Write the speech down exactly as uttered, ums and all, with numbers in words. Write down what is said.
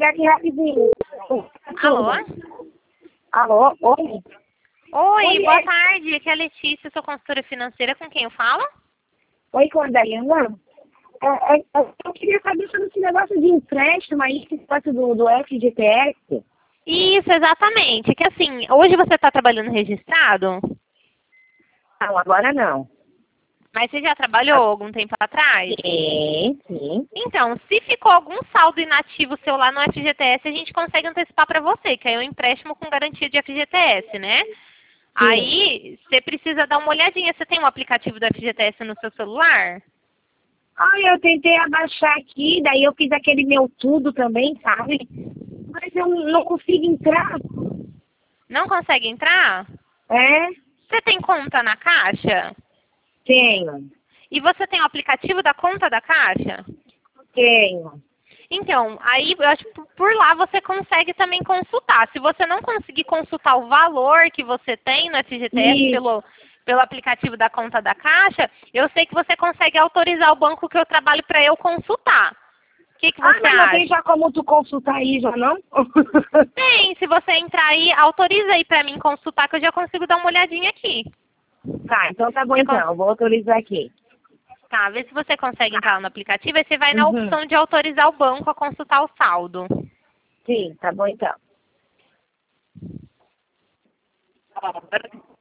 desligar aqui rapidinho. Alô? Alô? Oi? Oi, Oi, boa é- tarde. Aqui é a Letícia, sou consultora financeira. Com quem eu falo? Oi, com a Dayana? É, é, é, eu queria saber sobre esse negócio de empréstimo aí, esse negócio do, do F G T S. Isso, exatamente. Que assim, hoje você está trabalhando registrado, Não, agora não. mas você já trabalhou algum tempo atrás? Sim, sim. Então, se ficou algum saldo inativo seu lá no F G T S, a gente consegue antecipar para você, que aí é um empréstimo com garantia de F G T S, né? Aí, você precisa dar uma olhadinha. Você tem um aplicativo do F G T S no seu celular? Ah, eu tentei abaixar aqui, daí eu fiz aquele meu tudo também, sabe? Mas eu não consigo entrar. Não consegue entrar? É? Você tem conta na Caixa? Tenho. E você tem o aplicativo da conta da Caixa? Tenho. Então, aí eu acho que por lá você consegue também consultar. Se você não conseguir consultar o valor que você tem no F G T S Isso. pelo, pelo aplicativo da conta da Caixa, eu sei que você consegue autorizar o banco que eu trabalho para eu consultar. O que, que Ah, você mas não tem acha? já como tu consultar aí, já não? Tem, se você entrar aí, autoriza aí para mim consultar que eu já consigo dar uma olhadinha aqui. Tá, então tá bom Você então, con- eu vou autorizar aqui. Tá, vê se você consegue entrar no aplicativo, aí você vai na Uhum. opção de autorizar o banco a consultar o saldo. Sim, tá bom então.